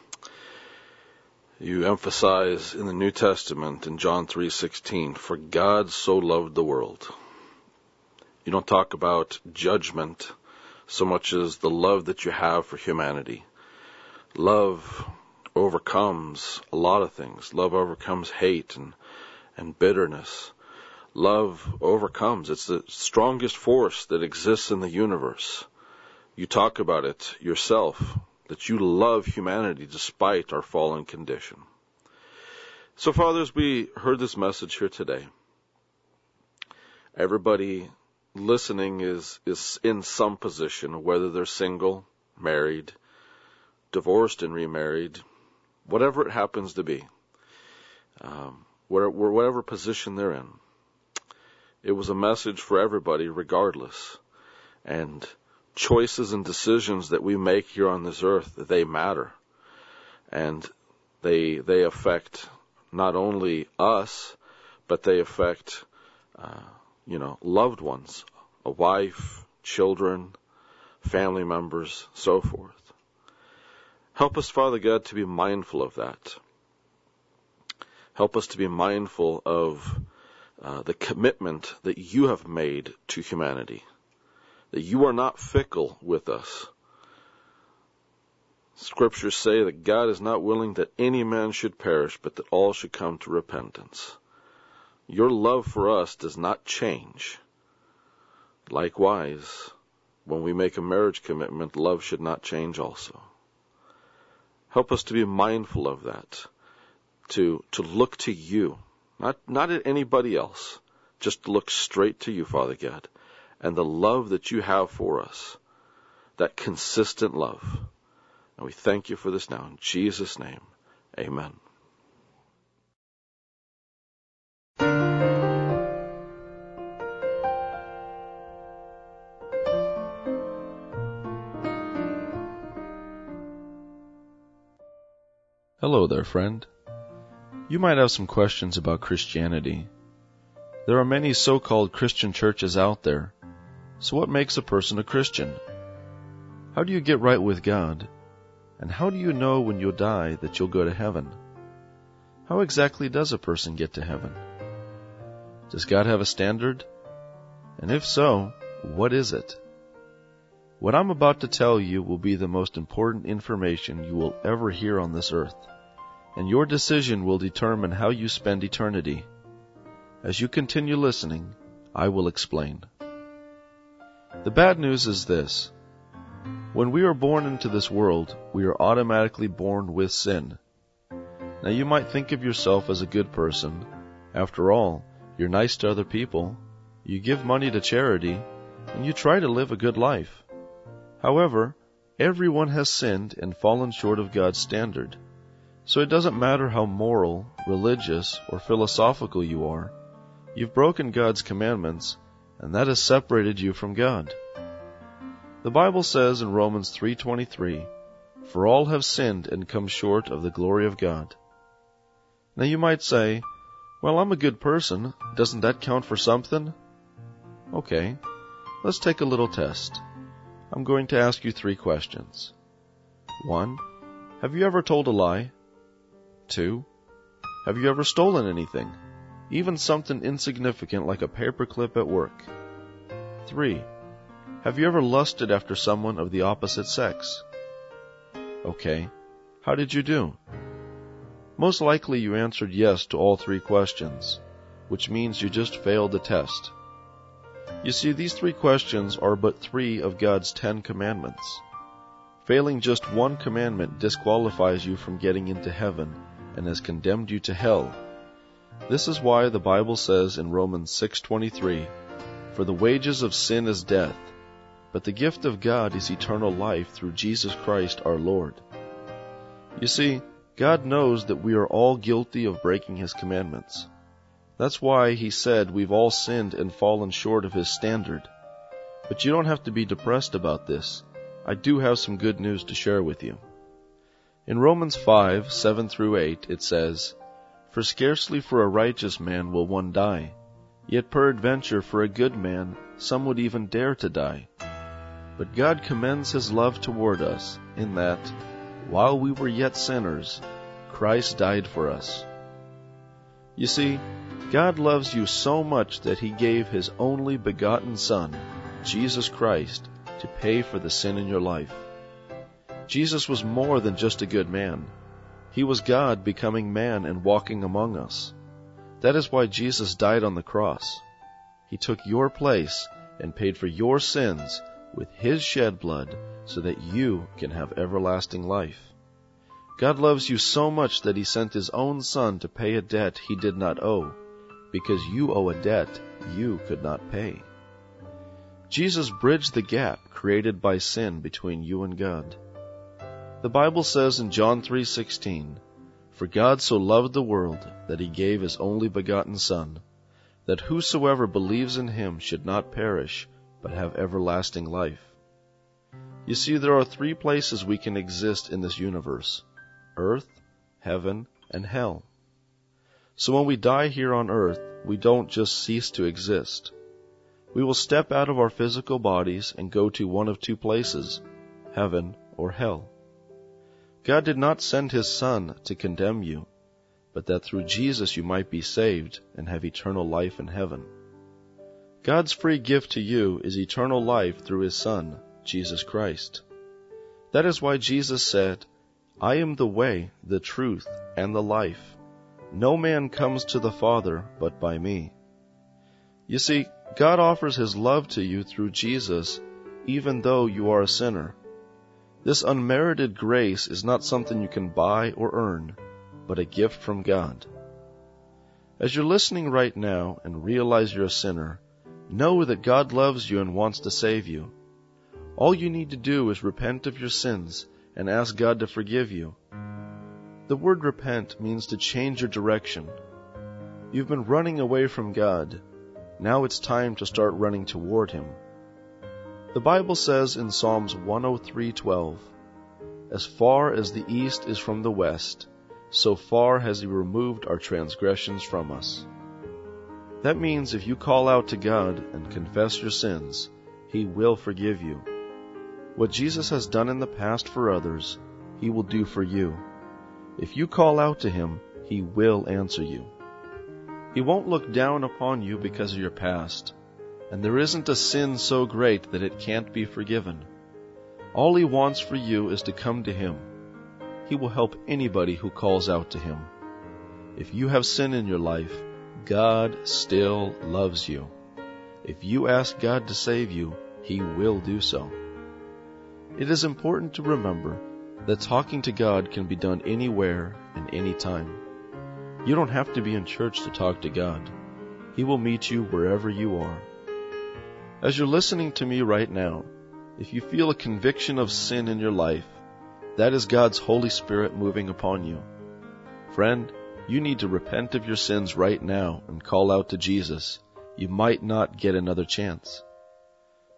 you emphasize in the New Testament in John three sixteen, for God so loved the world. You don't talk about judgment so much as the love that you have for humanity. Love overcomes a lot of things. Love overcomes hate and, and bitterness. Love overcomes. It's the strongest force that exists in the universe. You talk about it yourself, that you love humanity despite our fallen condition. So, Father, as we heard this message here today, everybody listening is, is in some position, whether they're single, married, divorced and remarried, whatever it happens to be, um, where, whatever position they're in. It was a message for everybody regardless. And choices and decisions that we make here on this earth, they matter. And they they affect not only us, but they affect, uh, you know, loved ones, a wife, children, family members, so forth. Help us, Father God, to be mindful of that. Help us to be mindful of uh, the commitment that you have made to humanity. That you are not fickle with us. Scriptures say that God is not willing that any man should perish, but that all should come to repentance. Your love for us does not change. Likewise, when we make a marriage commitment, love should not change also. Help us to be mindful of that, to, to look to you, not, not at anybody else, just to look straight to you, Father God. And the love that you have for us, that consistent love. And we thank you for this now. In Jesus' name, amen. Hello there, friend. You might have some questions about Christianity. There are many so-called Christian churches out there. So what makes a person a Christian? How do you get right with God? And how do you know when you'll die that you'll go to heaven? How exactly does a person get to heaven? Does God have a standard? And if so, what is it? What I'm about to tell you will be the most important information you will ever hear on this earth, and your decision will determine how you spend eternity. As you continue listening, I will explain. The bad news is this. When we are born into this world, we are automatically born with sin. Now you might think of yourself as a good person. After all, you're nice to other people, you give money to charity, and you try to live a good life. However, everyone has sinned and fallen short of God's standard. So it doesn't matter how moral, religious, or philosophical you are, you've broken God's commandments, and that has separated you from God. The Bible says in Romans three twenty-three, "For all have sinned and come short of the glory of God." Now you might say, "Well, I'm a good person. Doesn't that count for something?" Okay, let's take a little test. I'm going to ask you three questions. One, have you ever told a lie? Two, have you ever stolen anything, even something insignificant like a paperclip at work? Three, have you ever lusted after someone of the opposite sex? Okay, how did you do? Most likely you answered yes to all three questions, which means you just failed the test. You see, these three questions are but three of God's Ten Commandments. Failing just one commandment disqualifies you from getting into heaven and has condemned you to hell. This is why the Bible says in Romans six twenty-three, "For the wages of sin is death, but the gift of God is eternal life through Jesus Christ our Lord." You see, God knows that we are all guilty of breaking His commandments. That's why He said we've all sinned and fallen short of His standard. But you don't have to be depressed about this. I do have some good news to share with you. In Romans five, seven through eight, it says, "For scarcely for a righteous man will one die, yet peradventure for a good man some would even dare to die. But God commends His love toward us, in that, while we were yet sinners, Christ died for us." You see, God loves you so much that He gave His only begotten Son, Jesus Christ, to pay for the sin in your life. Jesus was more than just a good man. He was God becoming man and walking among us. That is why Jesus died on the cross. He took your place and paid for your sins with His shed blood so that you can have everlasting life. God loves you so much that He sent His own Son to pay a debt He did not owe, because you owe a debt you could not pay. Jesus bridged the gap created by sin between you and God. The Bible says in John three sixteen, "For God so loved the world that He gave His only begotten Son, that whosoever believes in Him should not perish, but have everlasting life." You see, there are three places we can exist in this universe: earth, heaven, and hell. So when we die here on earth, we don't just cease to exist. We will step out of our physical bodies and go to one of two places, heaven or hell. God did not send His Son to condemn you, but that through Jesus you might be saved and have eternal life in heaven. God's free gift to you is eternal life through His Son, Jesus Christ. That is why Jesus said, "I am the way, the truth, and the life. No man comes to the Father but by me." You see, God offers His love to you through Jesus, even though you are a sinner. This unmerited grace is not something you can buy or earn, but a gift from God. As you're listening right now and realize you're a sinner, know that God loves you and wants to save you. All you need to do is repent of your sins and ask God to forgive you. The word repent means to change your direction. You've been running away from God. Now it's time to start running toward Him. The Bible says in Psalms one oh three twelve, "As far as the east is from the west, so far has He removed our transgressions from us." That means if you call out to God and confess your sins, He will forgive you. What Jesus has done in the past for others, He will do for you. If you call out to Him, He will answer you. He won't look down upon you because of your past, and there isn't a sin so great that it can't be forgiven. All He wants for you is to come to Him. He will help anybody who calls out to Him. If you have sin in your life, God still loves you. If you ask God to save you, He will do so. It is important to remember that talking to God can be done anywhere and anytime. You don't have to be in church to talk to God. He will meet you wherever you are. As you're listening to me right now, if you feel a conviction of sin in your life, that is God's Holy Spirit moving upon you. Friend, you need to repent of your sins right now and call out to Jesus. You might not get another chance.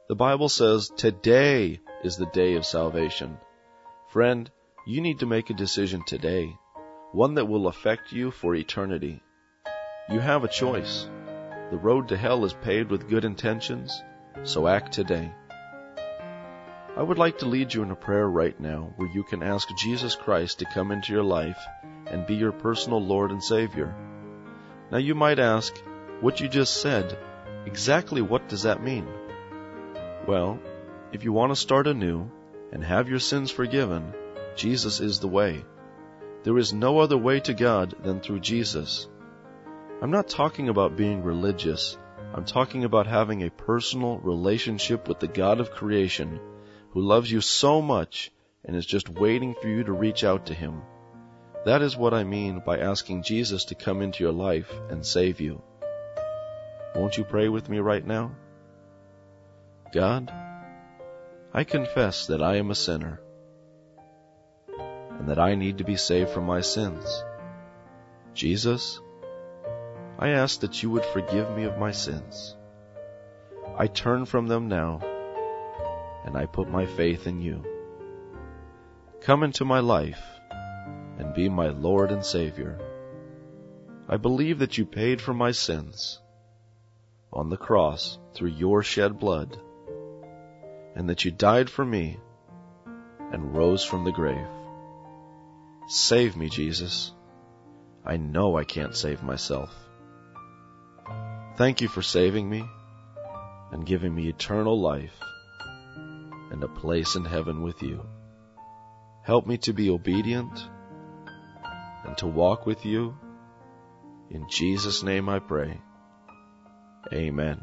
The Bible says today is the day of salvation. Friend, you need to make a decision today, one that will affect you for eternity. You have a choice. The road to hell is paved with good intentions, so act today. I would like to lead you in a prayer right now where you can ask Jesus Christ to come into your life and be your personal Lord and Savior. Now you might ask, what you just said, exactly what does that mean? Well, if you want to start anew and have your sins forgiven, Jesus is the way. There is no other way to God than through Jesus. I'm not talking about being religious. I'm talking about having a personal relationship with the God of creation who loves you so much and is just waiting for you to reach out to Him. That is what I mean by asking Jesus to come into your life and save you. Won't you pray with me right now? God, I confess that I am a sinner and that I need to be saved from my sins. Jesus, I ask that you would forgive me of my sins. I turn from them now, and I put my faith in you. Come into my life and be my Lord and Savior. I believe that you paid for my sins on the cross through your shed blood, and that you died for me and rose from the grave. Save me, Jesus. I know I can't save myself. Thank you for saving me and giving me eternal life and a place in heaven with you. Help me to be obedient and to walk with you. In Jesus' name I pray. Amen.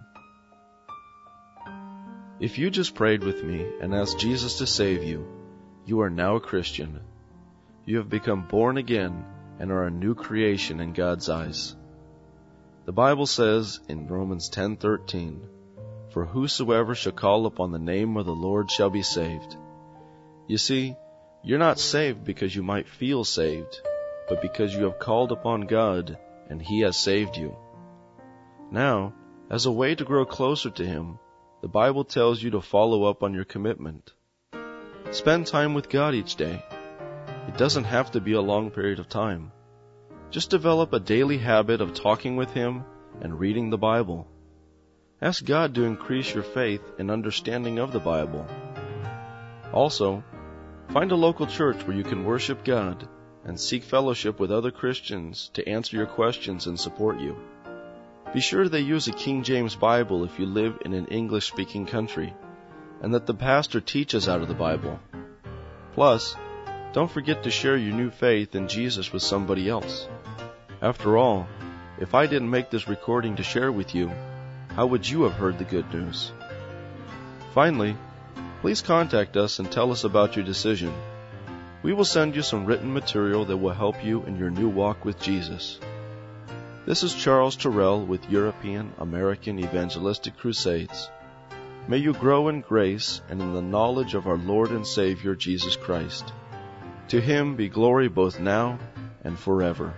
If you just prayed with me and asked Jesus to save you, you are now a Christian. You have become born again and are a new creation in God's eyes. The Bible says in Romans ten thirteen, "For whosoever shall call upon the name of the Lord shall be saved." You see, you're not saved because you might feel saved, but because you have called upon God and He has saved you. Now, as a way to grow closer to Him, the Bible tells you to follow up on your commitment. Spend time with God each day. It doesn't have to be a long period of time. Just develop a daily habit of talking with Him and reading the Bible. Ask God to increase your faith and understanding of the Bible. Also, find a local church where you can worship God and seek fellowship with other Christians to answer your questions and support you. Be sure they use a King James Bible if you live in an English-speaking country, and that the pastor teaches out of the Bible. Plus, don't forget to share your new faith in Jesus with somebody else. After all, if I didn't make this recording to share with you, how would you have heard the good news? Finally, please contact us and tell us about your decision. We will send you some written material that will help you in your new walk with Jesus. This is Charles Terrell with European American Evangelistic Crusades. May you grow in grace and in the knowledge of our Lord and Savior Jesus Christ. To Him be glory both now and forever.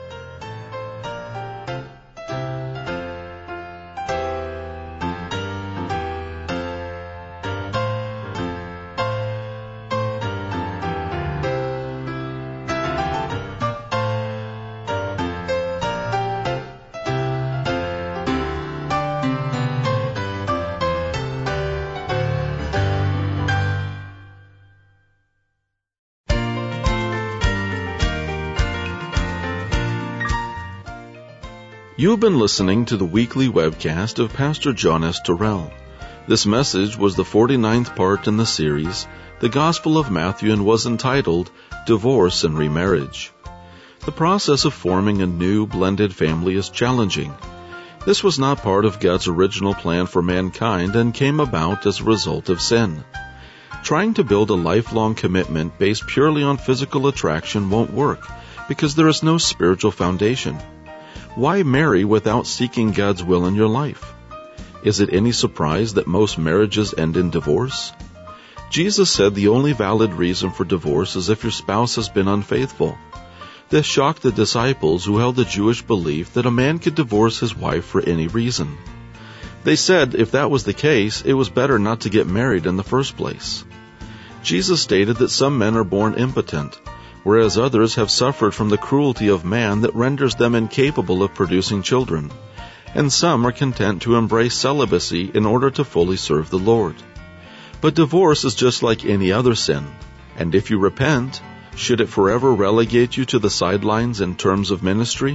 You have been listening to the weekly webcast of Pastor John S. Terrell. This message was the forty-ninth part in the series, The Gospel of Matthew, and was entitled, Divorce and Remarriage. The process of forming a new blended family is challenging. This was not part of God's original plan for mankind and came about as a result of sin. Trying to build a lifelong commitment based purely on physical attraction won't work because there is no spiritual foundation. Why marry without seeking God's will in your life? Is it any surprise that most marriages end in divorce? Jesus said the only valid reason for divorce is if your spouse has been unfaithful. This shocked the disciples who held the Jewish belief that a man could divorce his wife for any reason. They said if that was the case, it was better not to get married in the first place. Jesus stated that some men are born impotent, whereas others have suffered from the cruelty of man that renders them incapable of producing children, and some are content to embrace celibacy in order to fully serve the Lord. But divorce is just like any other sin, and if you repent, should it forever relegate you to the sidelines in terms of ministry?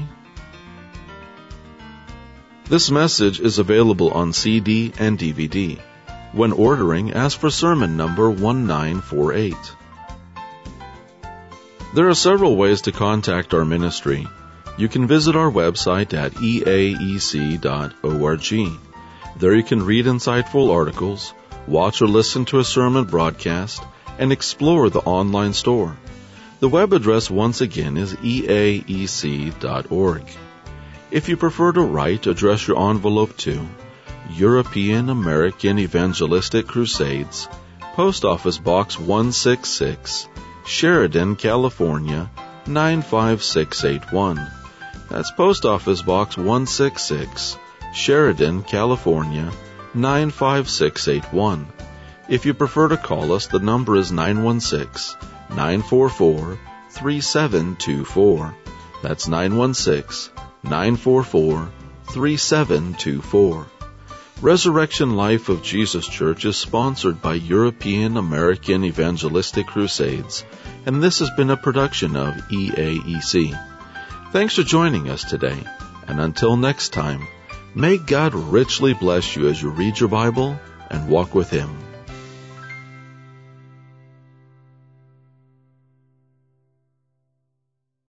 This message is available on C D and D V D. When ordering, ask for sermon number one nine four eight. There are several ways to contact our ministry. You can visit our website at e a e c dot org. There you can read insightful articles, watch or listen to a sermon broadcast, and explore the online store. The web address once again is e a e c dot org. If you prefer to write, address your envelope to European American Evangelistic Crusades, Post Office Box one sixty-six, Sheridan, California, nine five six eight one. That's Post Office Box one sixty-six, Sheridan, California, nine five six eight one. If you prefer to call us, the number is nine one six, nine four four, three seven two four. That's nine one six, nine four four, three seven two four. Resurrection Life of Jesus Church is sponsored by European American Evangelistic Crusades, and this has been a production of E A E C. Thanks for joining us today, and until next time, may God richly bless you as you read your Bible and walk with Him.